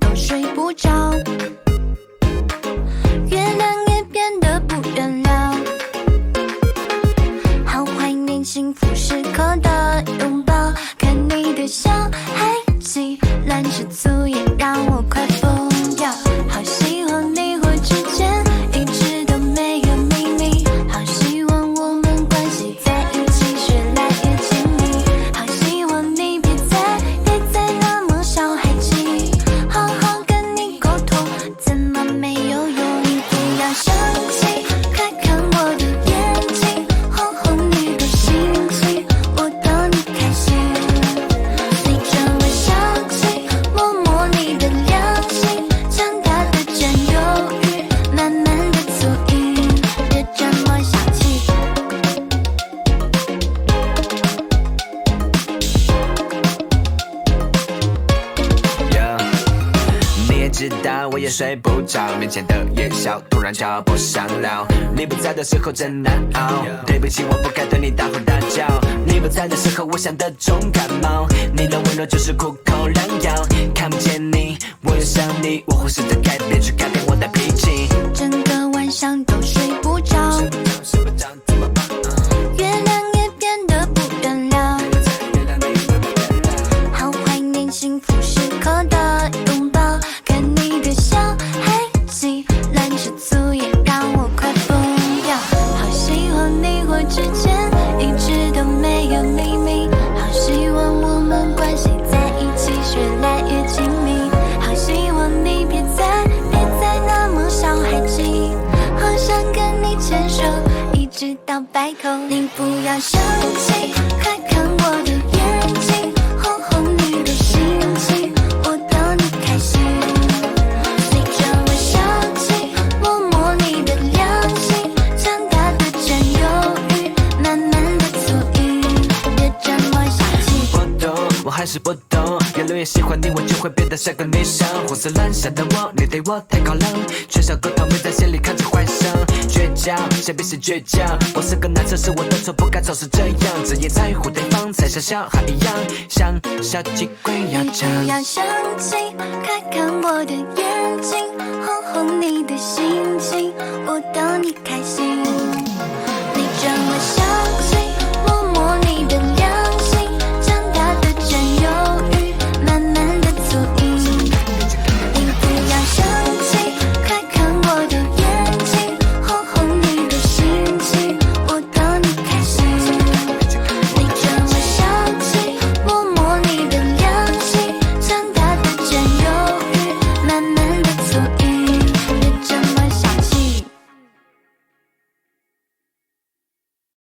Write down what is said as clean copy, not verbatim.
都睡不着，月亮也变得不原谅。好怀念幸福时刻的拥抱，看你的笑，还记乱吃醋也让我快疯掉。好希望你我之间一直都没有秘密，好希望我们关系在一起越来越亲密，好希望你别再那么小孩气，好好跟你沟通怎么没有用，你不要生气，快看我的眼睛，哄哄你的心情，我等你开心，随着我想起，摸摸你的良心，长大的占有欲，慢慢的促引，别这么小气。 你也知道我也睡不着，面前的夜宵突然叫不上了，你不在的时候真难熬，对不起我不该对你大吼大叫，你不在的时候我像得重感冒，你的温柔就是苦口良药，看不见你我又想你，我忽视的改变去改变我的脾气， 整个晚上都睡不着， 睡不着怎么办？ 月亮也变得不原谅，好怀念幸福时刻的拥抱，看你的笑，还记乱吃醋也让我快疯掉，好希望你我之间一直都没有秘密，好希望我们关系在一起越来越亲密，好希望你别再那么小孩气，好想跟你牵手一直到白头，你不要生气，快看我的眼睛，哄哄你的心情，我等你开心，随着我想起，摸摸你的良心，长大的占有欲，慢慢的促引，别这么小气。 我懂，我还是不懂，越来越喜欢你，我就会变得像个女生。胡思乱想的我，你对我太高冷，缺少沟通，没在心里看着幻想。倔强，谁比谁倔强？我是个男生，是我的错，不该总是这样。只因在乎对方，才像小孩一样，像小鸡龟要你强。 不要生气，快看我的眼睛，哄哄你的心情，我等你开心。你这么小气。